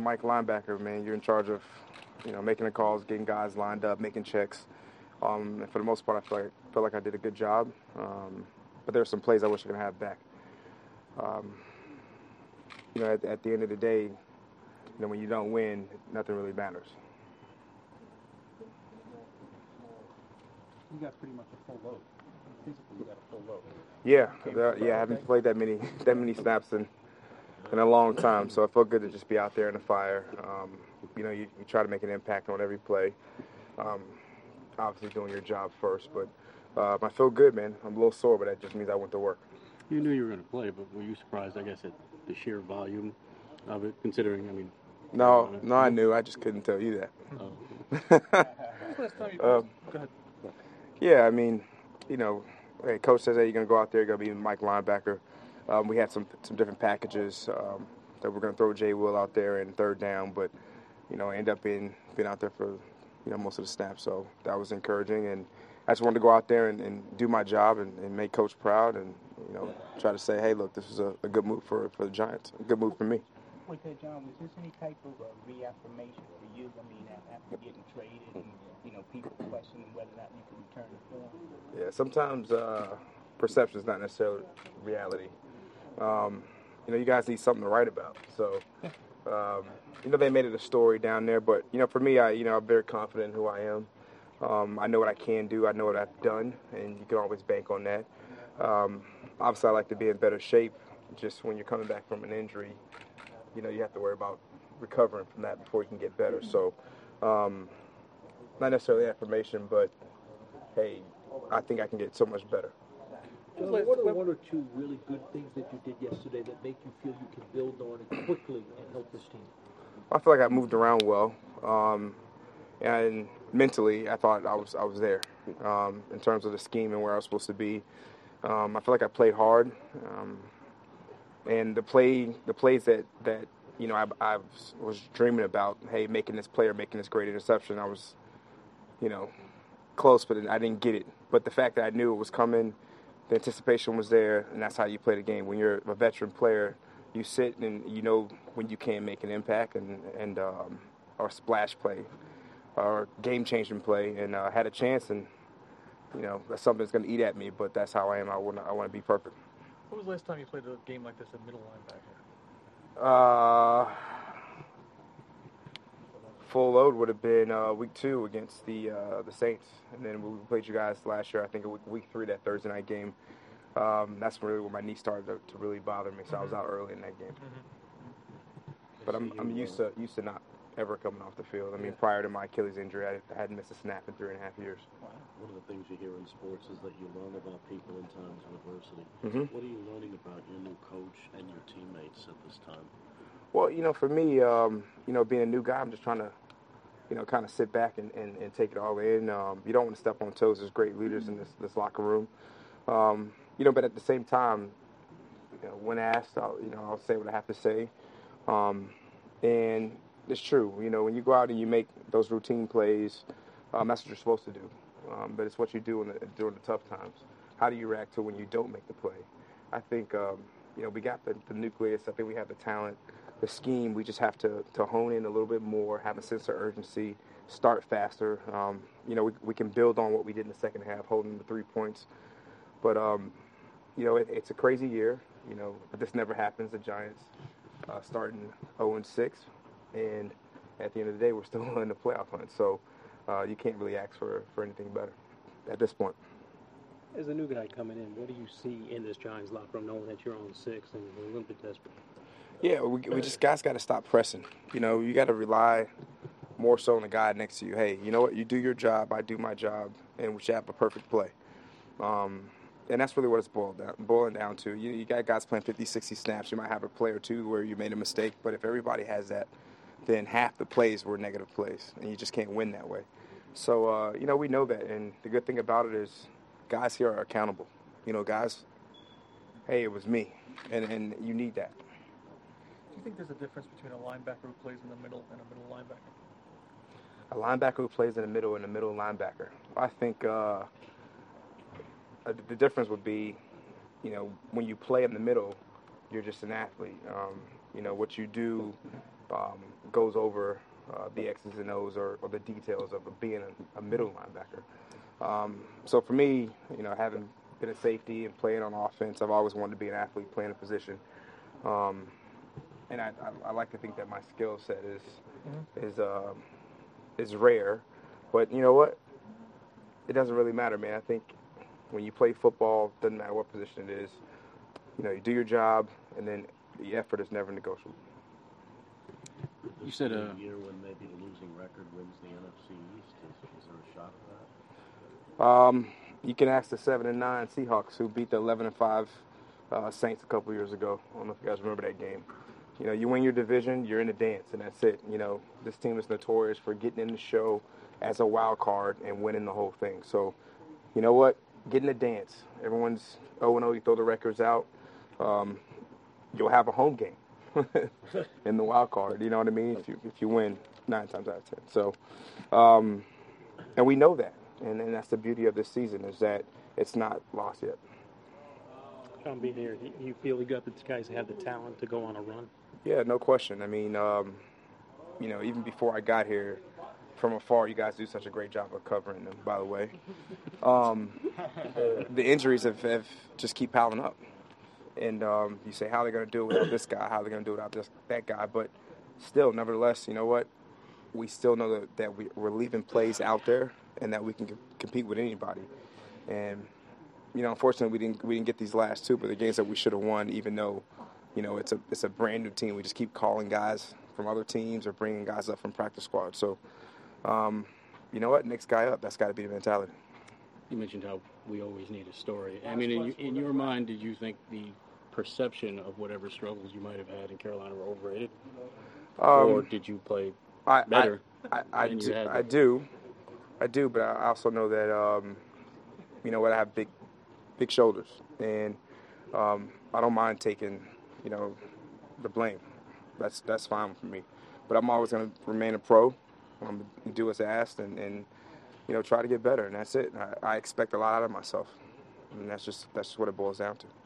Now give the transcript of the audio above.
Mike linebacker, man. You're in charge of, making the calls, getting guys lined up, making checks. And for the most part, I felt like I did a good job. But there's some plays I wish I could have back. At the end of the day, when you don't win, nothing really matters. You got pretty much a full load. Physically, you got a full load. Yeah. I haven't played that many snaps in a long time, so it felt good to just be out there in the fire. You try to make an impact on every play. Obviously doing your job first, but I feel good, man. I'm a little sore, but that just means I went to work. You knew you were going to play, but were you surprised, I guess, at the sheer volume of it, considering, No, I knew. I just couldn't tell you that. Go ahead. Yeah, hey, coach says, hey, you're going to go out there, you're going to be Mike linebacker. We had some different packages that we're going to throw Jay Will out there in third down, but, I ended up being out there for, most of the snaps. So that was encouraging. And I just wanted to go out there and do my job and make Coach proud and, try to say, hey, look, this is a good move for the Giants, a good move for me. Okay, John, was this any type of reaffirmation for you? After getting traded and, people questioning whether or not you can return the form? Yeah, sometimes perception is not necessarily reality. You guys need something to write about. So, they made it a story down there. But, for me, I'm very confident in who I am. I know what I can do. I know what I've done, and you can always bank on that. Obviously, I like to be in better shape. Just when you're coming back from an injury, you have to worry about recovering from that before you can get better. So, not necessarily affirmation, but, hey, I think I can get so much better. John, what are one or two really good things that you did yesterday that make you feel you can build on it quickly and help this team? I feel like I moved around well, and mentally, I thought I was there in terms of the scheme and where I was supposed to be. I feel like I played hard, and the plays that I was dreaming about. Hey, making this play or making this great interception. I was, close, but I didn't get it. But the fact that I knew it was coming, the anticipation was there, and that's how you play the game. When you're a veteran player, you sit and you know when you can make an impact and or splash play or game-changing play, and I had a chance, and that's something that's going to eat at me. But that's how I am. I want to be perfect. When was the last time you played a game like this at middle linebacker? Full load would have been week 2 against the Saints, and then we played you guys last year. I think week 3, that Thursday night game. That's really when my knee started to really bother me, so I was out early in that game. But I'm used to not ever coming off the field. Prior to my Achilles injury, I hadn't missed a snap in 3.5 years. One of the things you hear in sports is that you learn about people in times of adversity. Mm-hmm. What are you learning about your new coach and your teammates at this time? Well, for me, being a new guy, I'm just trying to, kind of sit back and take it all in. You don't want to step on toes. There's great leaders in this locker room. But at the same time, when asked, I'll say what I have to say. And it's true. When you go out and you make those routine plays, that's what you're supposed to do. But it's what you do during the tough times. How do you react to when you don't make the play? I think, we got the nucleus. I think we have the talent, the scheme. We just have to hone in a little bit more, have a sense of urgency, start faster. We can build on what we did in the second half, holding the 3 points. But, it's a crazy year. But this never happens. The Giants starting 0-6. And at the end of the day, we're still in the playoff hunt. So you can't really ask for anything better at this point. As a new guy coming in, what do you see in this Giants locker room, knowing that you're on 6 and we're a little bit desperate? Yeah, we just guys got to stop pressing. You got to rely more so on the guy next to you. Hey, you know what? You do your job, I do my job, and we should have a perfect play. And that's really what it's boiling down to. You got guys playing 50, 60 snaps. You might have a play or two where you made a mistake, but if everybody has that, then half the plays were negative plays, and you just can't win that way. So, we know that, and the good thing about it is guys here are accountable. Guys, hey, it was me, and you need that. Do you think there's a difference between a linebacker who plays in the middle and a middle linebacker? A linebacker who plays in the middle and a middle linebacker. I think the difference would be, when you play in the middle, you're just an athlete. What you do goes over the X's and O's or the details of being a middle linebacker. So for me, having been a safety and playing on offense, I've always wanted to be an athlete playing a position. And I like to think that my skill set is rare, but you know what? It doesn't really matter, man. I think when you play football, doesn't matter what position it is. You do your job, and then the effort is never negotiable. You said a year when maybe the losing record wins the NFC East. Is there a shot at that? You can ask the 7-9 Seahawks who beat the 11-5 Saints a couple years ago. I don't know if you guys remember that game. You win your division, you're in the dance, and that's it. This team is notorious for getting in the show as a wild card and winning the whole thing. So, you know what? Get in the dance. Everyone's 0-0. You throw the records out. You'll have a home game in the wild card. You know what I mean? If you win 9 times out of 10. So, and we know that, and that's the beauty of this season is that it's not lost yet. Sean, being here, do you feel you got the guys that have the talent to go on a run? Yeah, no question. I mean, even before I got here, from afar, you guys do such a great job of covering them, by the way. The injuries have just keep piling up. And you say, how are they going to do it without this guy? How are they going to do it without that guy? But still, nevertheless, you know what? We still know that we're leaving plays out there and that we can compete with anybody. And, unfortunately, we didn't get these last two, but the games that we should have won, even though, it's a brand new team. We just keep calling guys from other teams or bringing guys up from practice squad. So, you know what? Next guy up, that's got to be the mentality. You mentioned how we always need a story. I mean, in your mind, did you think the perception of whatever struggles you might have had in Carolina were overrated? Or did you play better? I do, but I also know that, I have big shoulders. And I don't mind taking, the blame. That's fine for me. But I'm always going to remain a pro. I'm going to do what's asked and try to get better, and that's it. I expect a lot out of myself, and that's just what it boils down to.